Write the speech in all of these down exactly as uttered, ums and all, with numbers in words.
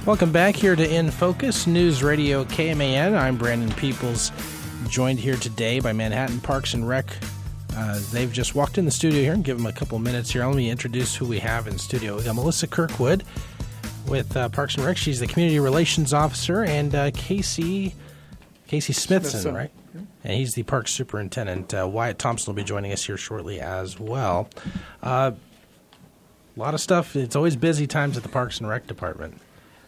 Welcome back here to In Focus, News Radio K M A N. I'm Brandon Peoples, joined here today by Manhattan Parks and Rec. Uh, they've just walked in the studio here and give them a couple minutes here. Let me introduce who we have in studio. We got Melissa Kirkwood with uh, Parks and Rec. She's the Community Relations Officer, and uh, Casey Casey Smithson, Smithson. right? Yeah. And he's the Parks Superintendent. Uh, Wyatt Thompson will be joining us here shortly as well. Uh, a lot of stuff. It's always busy times at the Parks and Rec Department.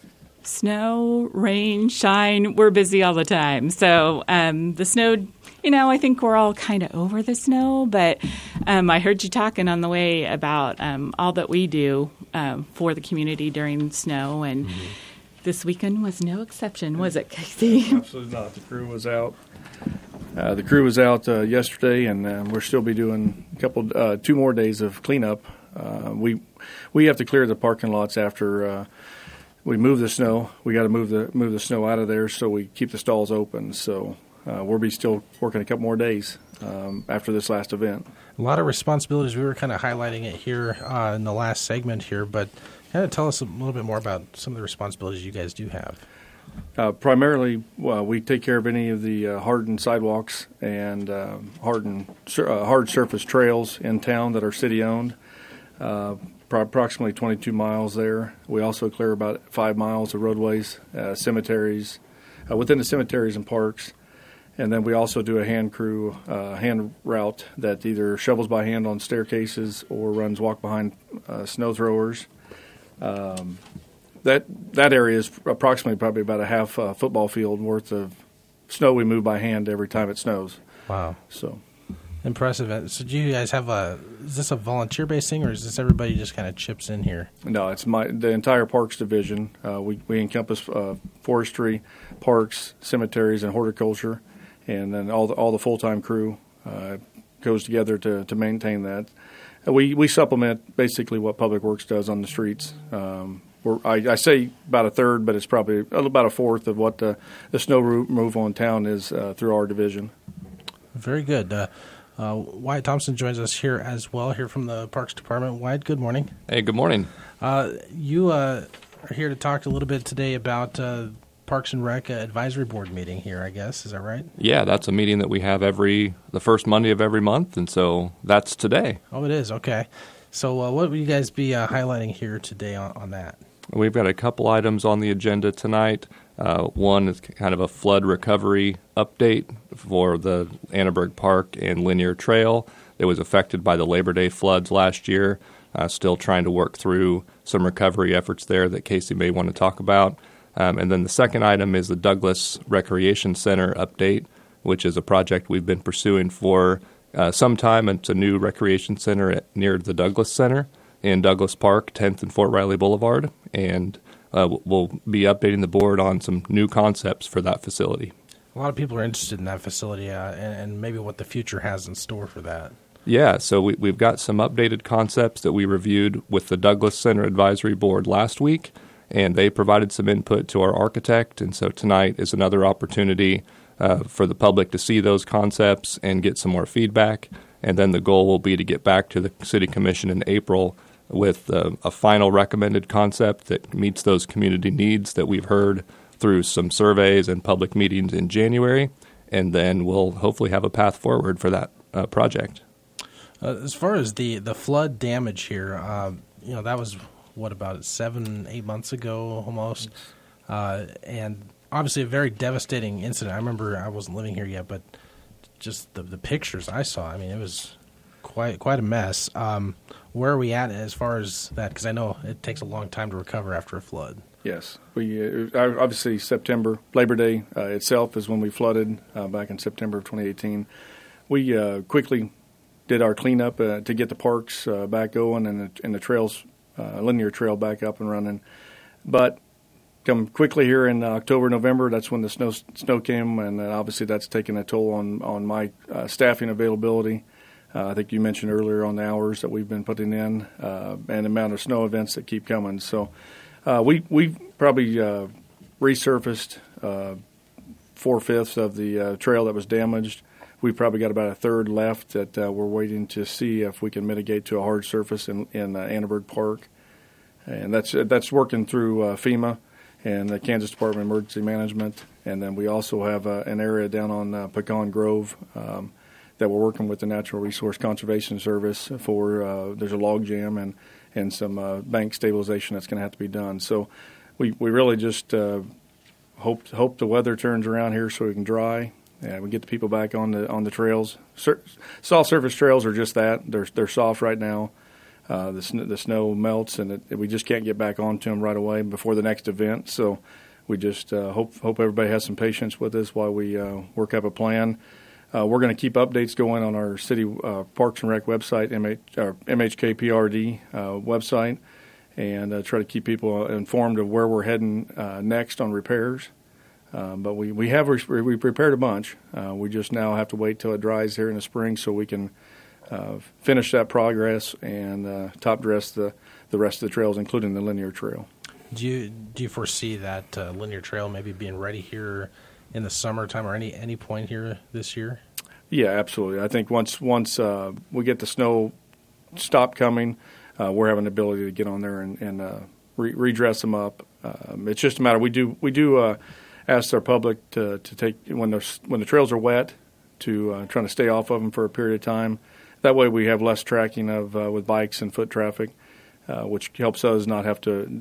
Snow, rain, shine, we're busy all the time. So um, the snow, you know, I think we're all kind of over the snow, but um, I heard you talking on the way about um, all that we do um, for the community during snow, and mm-hmm. this weekend was no exception, was it, Casey? Absolutely not. The crew was out. Uh, the crew was out uh, yesterday, and uh, we'll still be doing a couple, uh, two more days of cleanup. Uh, we we have to clear the parking lots after uh, we move the snow. We got to move the move the snow out of there so we keep the stalls open. So uh, we'll be still working a couple more days um, after this last event. A lot of responsibilities. We were kind of highlighting it here uh, in the last segment here, but kind of tell us a little bit more about some of the responsibilities you guys do have. Uh, primarily, well, we take care of any of the uh, hardened sidewalks and uh, hardened uh, hard surface trails in town that are city-owned. Uh, approximately twenty-two miles there. We also clear about five miles of roadways, uh, cemeteries, uh, within the cemeteries and parks. And then we also do a hand crew, uh, hand route that either shovels by hand on staircases or runs walk behind uh, snow throwers. Um, that that area is approximately probably about a half uh, football field worth of snow we move by hand every time it snows. Wow. So impressive. So do you guys have a, is this a volunteer-based thing, or is this everybody just kind of chips in here? No, it's my the entire Parks Division. Uh, we, we encompass uh, forestry, parks, cemeteries, and horticulture, and then all the, all the full-time crew uh, goes together to, to maintain that. Uh, we, we supplement basically what Public Works does on the streets. Um, we're, I, I say about a third, but it's probably about a fourth of what the, the snow removal in town is uh, through our division. Very good. Uh, Uh, Wyatt Thompson joins us here as well, here from the Parks Department. Wyatt, good morning. Hey, good morning. Uh, you uh, are here to talk a little bit today about uh, Parks and Rec Advisory Board meeting here, I guess. Is that right? Yeah, that's a meeting that we have every the first Monday of every month, and so that's today. Oh, it is? Okay. So uh, what will you guys be uh, highlighting here today on, on that? We've got a couple items on the agenda tonight. Uh, one is kind of a flood recovery update for the Annenberg Park and Linear Trail that was affected by the Labor Day floods last year. Uh, still trying to work through some recovery efforts there that Casey may want to talk about. Um, and then the second item is the Douglas Recreation Center update, which is a project we've been pursuing for uh, some time. It's a new recreation center at, near the Douglas Center in Douglas Park, tenth and Fort Riley Boulevard, and Uh, we'll be updating the board on some new concepts for that facility. A lot of people are interested in that facility uh, and, and maybe what the future has in store for that. Yeah, so we, we've got some updated concepts that we reviewed with the Douglas Center Advisory Board last week, and they provided some input to our architect, and so tonight is another opportunity uh, for the public to see those concepts and get some more feedback, and then the goal will be to get back to the City Commission in April with uh, a final recommended concept that meets those community needs that we've heard through some surveys and public meetings in January, and then we'll hopefully have a path forward for that uh, project. Uh, as far as the, the flood damage here, uh, you know, that was, what, about seven, eight months ago almost, uh, and obviously a very devastating incident. I remember I wasn't living here yet, but just the, the pictures I saw, I mean, it was quite quite a mess. Um, where are we at as far as that? Because I know it takes a long time to recover after a flood. Yes. we uh, Obviously, September, Labor Day uh, itself is when we flooded uh, back in September of twenty eighteen. We uh, quickly did our cleanup uh, to get the parks uh, back going and the, and the trails, uh, linear trail back up and running. But come quickly here in October, November, that's when the snow snow came, and uh, obviously that's taken a toll on, on my uh, staffing availability. Uh, I think you mentioned earlier on the hours that we've been putting in uh, and the amount of snow events that keep coming. So uh, we we probably uh, resurfaced uh, four-fifths of the uh, trail that was damaged. We've probably got about a third left that uh, we're waiting to see if we can mitigate to a hard surface in, in uh, Annenberg Park. And that's that's working through uh, FEMA and the Kansas Department of Emergency Management. And then we also have uh, an area down on uh, Pecan Grove um, that we're working with the Natural Resource Conservation Service for. Uh, there's a log jam and, and some uh, bank stabilization that's going to have to be done. So we, we really just uh, hope hope the weather turns around here so we can dry and we get the people back on the on the trails. Sur- soft surface trails are just that. They're they're soft right now. Uh, the, sn- the snow melts, and it, we just can't get back onto them right away before the next event. So we just uh, hope hope everybody has some patience with us while we uh, work up a plan. Uh, we're going to keep updates going on our city uh, Parks and Rec website, M H, or M H K P R D uh, website, and uh, try to keep people informed of where we're heading uh, next on repairs. Uh, but we, we have re- we prepared a bunch. Uh, we just now have to wait till it dries here in the spring so we can uh, finish that progress and uh, top dress the, the rest of the trails, including the linear trail. Do you do you foresee that uh, linear trail maybe being ready here in the summertime or any any point here this year? Yeah, absolutely. I think once once uh, we get the snow stop coming, uh, we're having the ability to get on there and, and uh, re- redress them up. Um, it's just a matter. We do we do uh, ask our public to to take when the when the trails are wet to uh, trying to stay off of them for a period of time. That way, we have less tracking of uh, with bikes and foot traffic, uh, which helps us not have to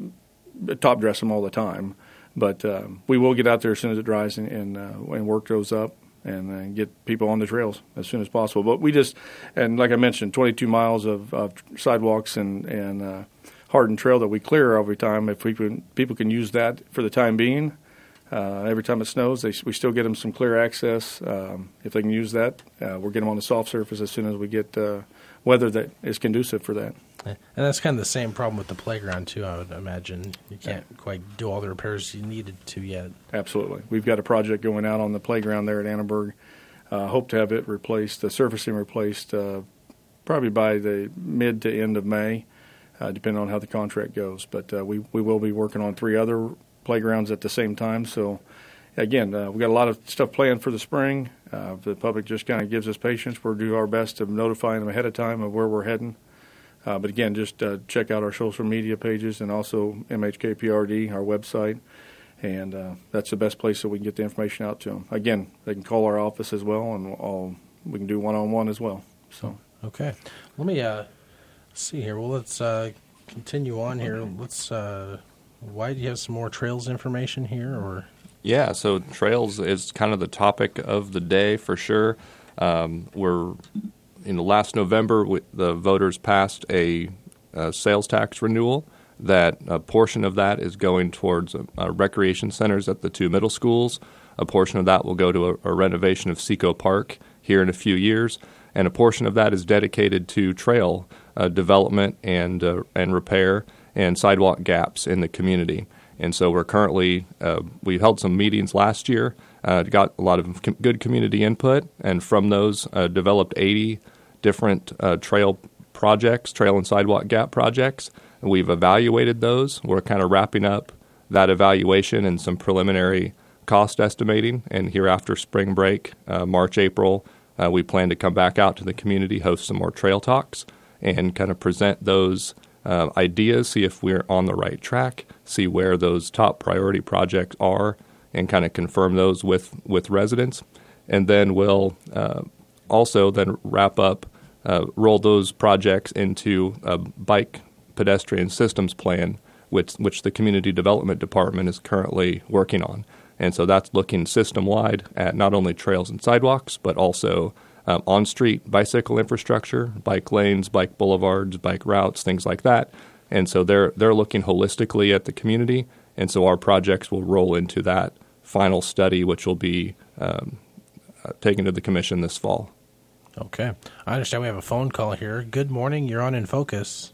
top dress them all the time. But uh, we will get out there as soon as it dries and and, uh, and work those up and uh, get people on the trails as soon as possible. But we just, and like I mentioned, twenty-two miles of, of sidewalks and, and uh, hardened trail that we clear every time. If we can, people can use that for the time being. Uh, every time it snows, they, we still get them some clear access. Um, if they can use that, uh, we're getting them on the soft surface as soon as we get uh, weather that is conducive for that. And that's kind of the same problem with the playground, too, I would imagine. You can't yeah. quite do all the repairs you needed to yet. Absolutely. We've got a project going out on the playground there at Annenberg. Uh, hope to have it replaced, the surfacing replaced, uh, probably by the mid to end of May, uh, depending on how the contract goes. But uh, we, we will be working on three other playgrounds at the same time. So, again, uh, we've got a lot of stuff planned for the spring. Uh, the public just kind of gives us patience. We'll do our best to notify them ahead of time of where we're heading. Uh, but again, just uh, check out our social media pages and also M H K P R D, our website, and uh, that's the best place that we can get the information out to them. Again, they can call our office as well, and I'll, we can do one-on-one as well. So okay, let me uh, see here. Well, let's uh, continue on here. Let's. Uh, why do you have some more trails information here, or? Yeah, so trails is kind of the topic of the day for sure. Um, we're in the last November, we, the voters passed a, a sales tax renewal. That a portion of that is going towards uh, uh, recreation centers at the two middle schools. A portion of that will go to a, a renovation of Seco Park here in a few years, and a portion of that is dedicated to trail uh, development and uh, and repair and sidewalk gaps in the community. And so we're currently, uh, we held some meetings last year, uh, got a lot of com- good community input, and from those uh, developed eighty different uh, trail projects, trail and sidewalk gap projects. And we've evaluated those. We're kind of wrapping up that evaluation and some preliminary cost estimating. And here after spring break, uh, March, April, uh, we plan to come back out to the community, host some more trail talks, and kind of present those uh, ideas, see if we're on the right track, see where those top priority projects are, and kind of confirm those with, with residents. And then we'll uh, also then wrap up, uh, roll those projects into a bike pedestrian systems plan, which, which the Community Development Department is currently working on. And so that's looking system-wide at not only trails and sidewalks, but also um, on-street bicycle infrastructure, bike lanes, bike boulevards, bike routes, things like that. And so they're they're looking holistically at the community, and so our projects will roll into that final study, which will be um, uh, taken to the commission this fall. Okay. I understand we have a phone call here. Good morning. You're on In Focus.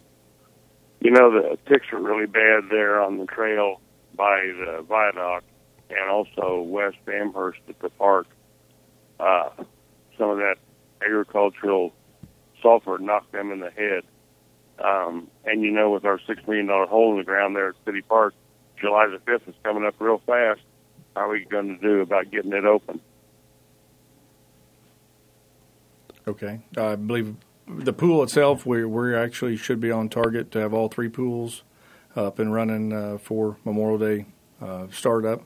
You know, the ticks are really bad there on the trail by the viaduct and also west Amherst at the park. Uh, some of that agricultural sulfur knocked them in the head. Um, and, you know, with our six million dollars hole in the ground there at City Park, July the fifth is coming up real fast. How are we going to do about getting it open? Okay. I believe the pool itself, we we actually should be on target to have all three pools up and running uh, for Memorial Day uh, startup.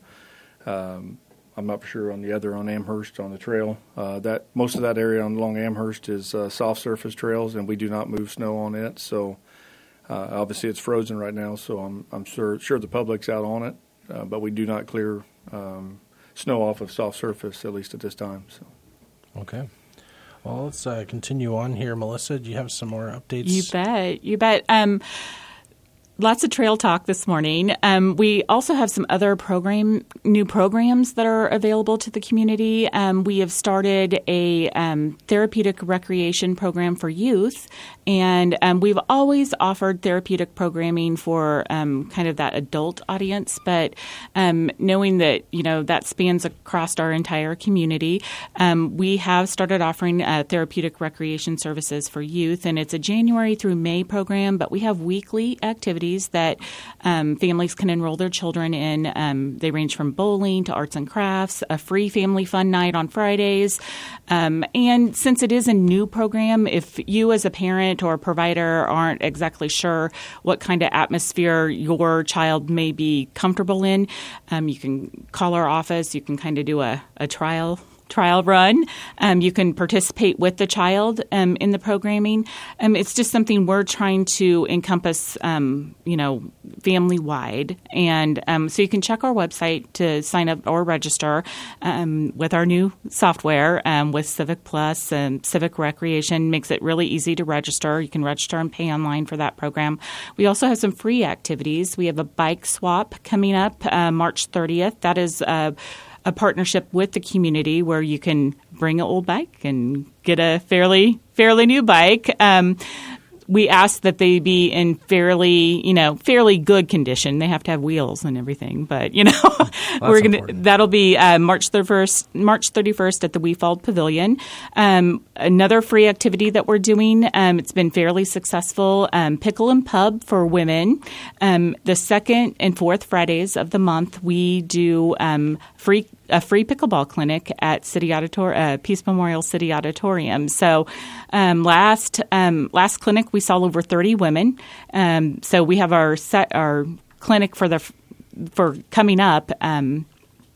Um, I'm not for sure on the other on Amherst on the trail. Uh, that most of that area along Amherst is uh, soft surface trails, and we do not move snow on it. So uh, obviously it's frozen right now, so I'm I'm sure sure the public's out on it, uh, but we do not clear um, snow off of soft surface, at least at this time. So. Okay. Well, let's uh, continue on here. Melissa, do you have some more updates? You bet. You bet. Um, Lots of trail talk this morning. Um, we also have some other program, new programs that are available to the community. Um, we have started a um, therapeutic recreation program for youth, and um, we've always offered therapeutic programming for um, kind of that adult audience. But um, knowing that you know that spans across our entire community, um, we have started offering uh, therapeutic recreation services for youth, and it's a January through May program. But we have weekly activities that um, families can enroll their children in. Um, they range from bowling to arts and crafts, a free family fun night on Fridays. Um, and since it is a new program, if you as a parent or a provider aren't exactly sure what kind of atmosphere your child may be comfortable in, um, you can call our office. You can kind of do a, a trial trial run. Um, you can participate with the child um, in the programming. Um, it's just something we're trying to encompass, um, you know, family-wide. And um, so you can check our website to sign up or register um, with our new software um, with Civic Plus and Civic Recreation. Makes it really easy to register. You can register and pay online for that program. We also have some free activities. We have a bike swap coming up uh, March thirtieth. That is uh, a partnership with the community where you can bring an old bike and get a fairly fairly new bike. Um, we ask that they be in fairly, you know, fairly good condition. They have to have wheels and everything, but you know, well, we're gonna important. That'll be uh, March thirty-first, March thirty-first at the Weefald Pavilion. Um, another free activity that we're doing. Um, it's been fairly successful. Um, Pickle and Pub for women. Um, the second and fourth Fridays of the month, we do um, free. a free pickleball clinic at City Auditor- uh, Peace Memorial City Auditorium. So um, last um, last clinic, we saw over thirty women. Um, so we have our set our clinic for the for coming up um,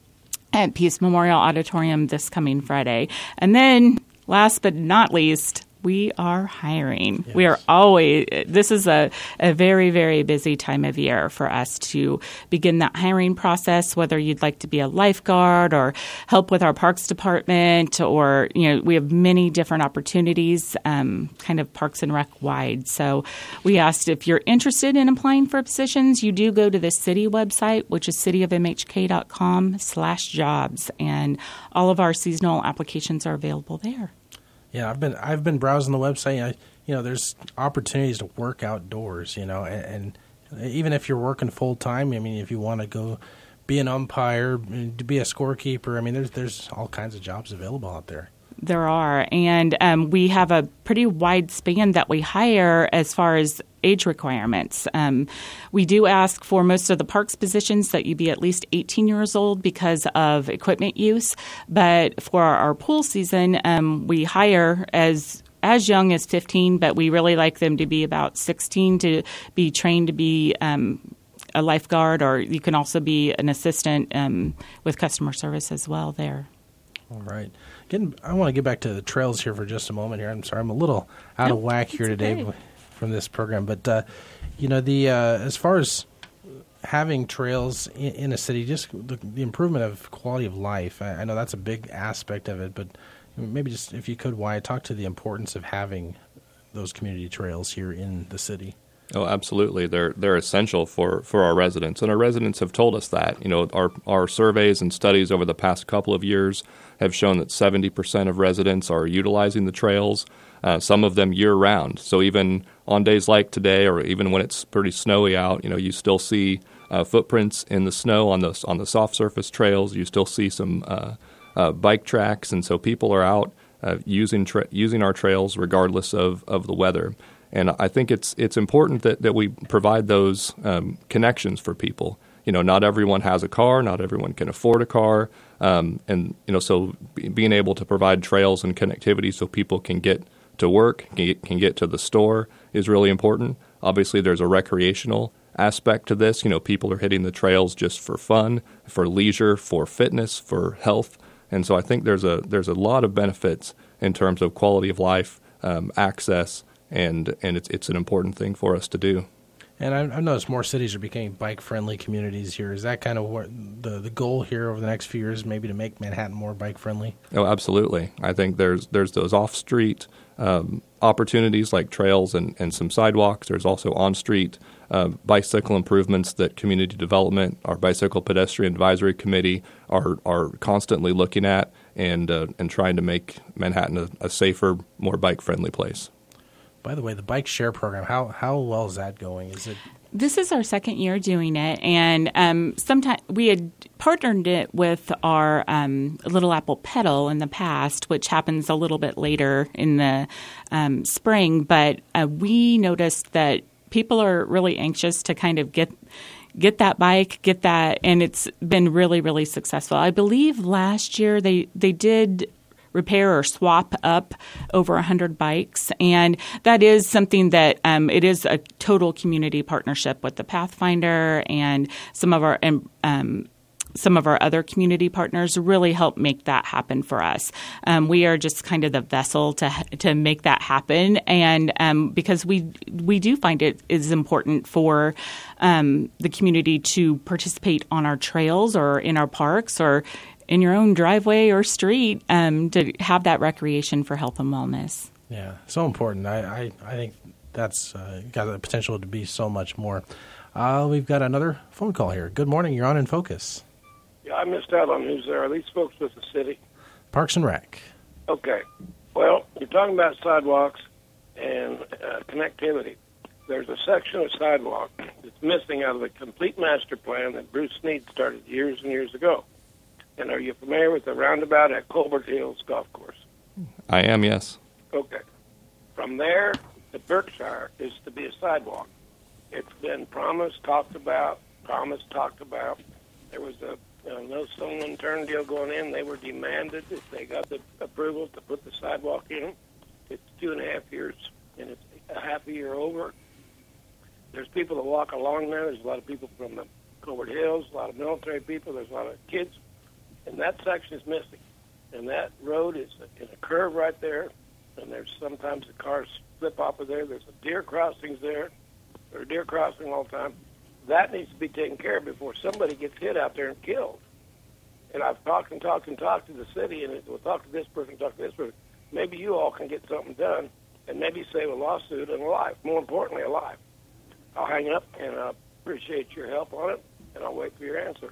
at Peace Memorial Auditorium this coming Friday. And then last but not least, we are hiring. Yes. We are always – this is a, a very, very busy time of year for us to begin that hiring process, whether you'd like to be a lifeguard or help with our parks department or, you know, we have many different opportunities, um, kind of Parks and Rec wide. So we asked if you're interested in applying for positions, you do go to the city website, which is cityofmhk.com slash jobs, and all of our seasonal applications are available there. Yeah, I've been I've been browsing the website. I, you know, there's opportunities to work outdoors. You know, and, and even if you're working full time, I mean, if you want to go be an umpire, to be a scorekeeper, I mean, there's there's all kinds of jobs available out there. There are, and um, we have a pretty wide span that we hire as far as age requirements. Um, we do ask for most of the parks positions that you be at least eighteen years old because of equipment use, but for our, our pool season, um, we hire as as young as fifteen, but we really like them to be about sixteen to be trained to be um, a lifeguard, or you can also be an assistant um, with customer service as well there. All right. Getting, I want to get back to the trails here for just a moment here. I'm sorry, I'm a little out nope, of whack here today okay. from this program. But, uh, you know, the uh, as far as having trails in, in a city, just the, the improvement of quality of life, I, I know that's a big aspect of it. But maybe just if you could, Wyatt, talk to the importance of having those community trails here in the city. Oh, absolutely. They're they're essential for, for our residents, and our residents have told us that. You know, our our surveys and studies over the past couple of years have shown that seventy percent of residents are utilizing the trails, uh, some of them year-round. So even on days like today, or even when it's pretty snowy out, you know, you still see uh, footprints in the snow on the on the soft surface trails. You still see some uh, uh, bike tracks, and so people are out uh, using tra- using our trails regardless of, of the weather. And I think it's it's important that, that we provide those um, connections for people. You know, not everyone has a car, not everyone can afford a car, um, and you know, so be, being able to provide trails and connectivity so people can get to work, can get, can get to the store is really important. Obviously, there's a recreational aspect to this. You know, people are hitting the trails just for fun, for leisure, for fitness, for health. And so I think there's a there's a lot of benefits in terms of quality of life, um, access, and and it's it's an important thing for us to do. And I've noticed more cities are becoming bike-friendly communities here. Is that kind of what the the goal here over the next few years, maybe to make Manhattan more bike-friendly? Oh, absolutely. I think there's there's those off-street um, opportunities like trails and, and some sidewalks. There's also on-street uh, bicycle improvements that community development, our Bicycle Pedestrian Advisory Committee, are are constantly looking at and uh, and trying to make Manhattan a, a safer, more bike-friendly place. By the way, the bike share program, how how well is that going? Is it? This is our second year doing it, and um, sometime we had partnered it with our um, Little Apple Pedal in the past, which happens a little bit later in the um, spring. But uh, we noticed that people are really anxious to kind of get get that bike, get that, and it's been really, really successful. I believe last year they they did repair or swap up over one hundred bikes. And that is something that um, it is a total community partnership with the Pathfinder and some of our um, some of our other community partners really help make that happen for us. Um, we are just kind of the vessel to to make that happen. And um, because we we do find it is important for um, the community to participate on our trails or in our parks or in your own driveway or street, um, to have that recreation for health and wellness. Yeah, so important. I, I, I think that's uh, got the potential to be so much more. Uh, we've got another phone call here. Good morning. You're on In Focus. Yeah, I missed out on who's there. Are these folks with the city? Parks and Rec. Okay. Well, you're talking about sidewalks and uh, connectivity. There's a section of sidewalk that's missing out of the complete master plan that Bruce Snead started years and years ago. And are you familiar with the roundabout at Colbert Hills Golf Course? I am, yes. Okay. From there to Berkshire is to be a sidewalk. It's been promised, talked about, promised, talked about. There was a, a no stone unturned deal going in. They were demanded if they got the approval to put the sidewalk in. It's two and a half years, and it's a half a year over. There's people that walk along there. There's a lot of people from the Colbert Hills, a lot of military people. There's a lot of kids. And that section is missing. And that road is in a curve right there. And there's sometimes the cars slip off of there. There's a deer crossings there. There's a deer crossing all the time. That needs to be taken care of before somebody gets hit out there and killed. And I've talked and talked and talked to the city, and we'll talk to this person, talk to this person. Maybe you all can get something done and maybe save a lawsuit and a life. More importantly, a life. I'll hang up, and I appreciate your help on it, and I'll wait for your answer.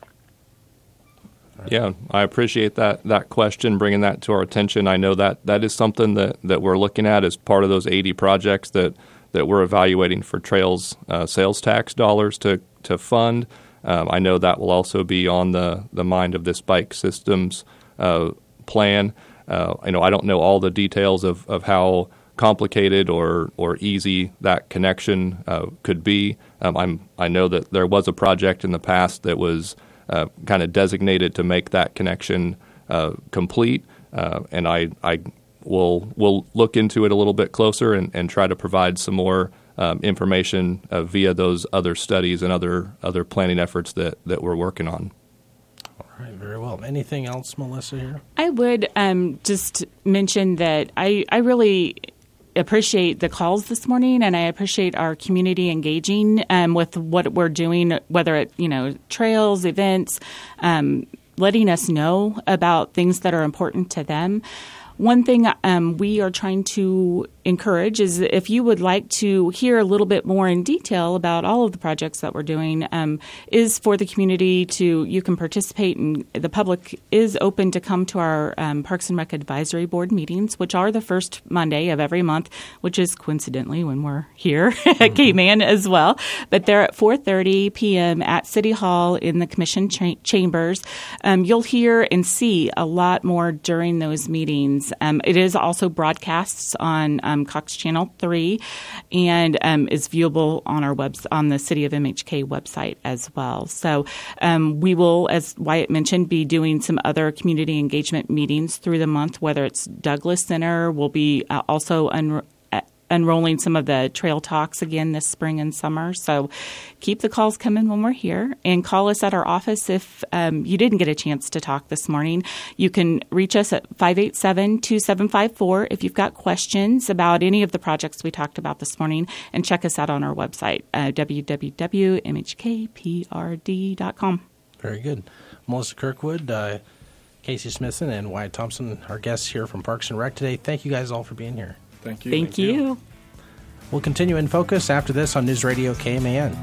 Yeah, I appreciate that that question, bringing that to our attention. I know that that is something that, that we're looking at as part of those eighty projects that, that we're evaluating for trails uh, sales tax dollars to, to fund. Um, I know that will also be on the, the mind of this bike systems uh, plan. Uh, you know, I don't know all the details of, of how complicated or, or easy that connection uh, could be. Um, I'm I know that there was a project in the past that was Uh, kind of designated to make that connection uh, complete, uh, and I, I will will look into it a little bit closer and, and try to provide some more um, information uh, via those other studies and other other planning efforts that, that we're working on. All right, very well. Anything else, Melissa, here? I would um, just mention that I, I really appreciate the calls this morning, and I appreciate our community engaging um, with what we're doing, whether it, you know, trails, events, um, letting us know about things that are important to them. One thing um, we are trying to encourage is if you would like to hear a little bit more in detail about all of the projects that we're doing, um, is for the community to, you can participate, and the public is open to come to our um, Parks and Rec Advisory Board meetings, which are the first Monday of every month, which is coincidentally when we're here at K-Man as well. But they're at four thirty p.m. at City Hall in the Commission cha- chambers. Um, you'll hear and see a lot more during those meetings. Um, it is also broadcasts on um, Cox Channel three, and um, is viewable on our webs on the City of M H K website as well. So um, we will, as Wyatt mentioned, be doing some other community engagement meetings through the month, whether it's Douglas Center. We'll be uh, also un- unrolling some of the trail talks again this spring and summer. So keep the calls coming when we're here, and call us at our office if um, you didn't get a chance to talk this morning. You can reach us at five eight seven, two seven five four if you've got questions about any of the projects we talked about this morning, and check us out on our website, uh, w w w dot m h k p r d dot com. Very good. Melissa Kirkwood, uh, Casey Smithson, and Wyatt Thompson, our guests here from Parks and Rec today. Thank you guys all for being here. Thank you. Thank, Thank you. you. We'll continue In Focus after this on News Radio K M A N.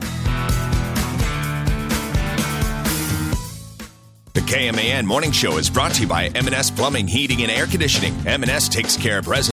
The K M A N Morning Show is brought to you by M and S Plumbing, Heating, and Air Conditioning. M and S takes care of residents.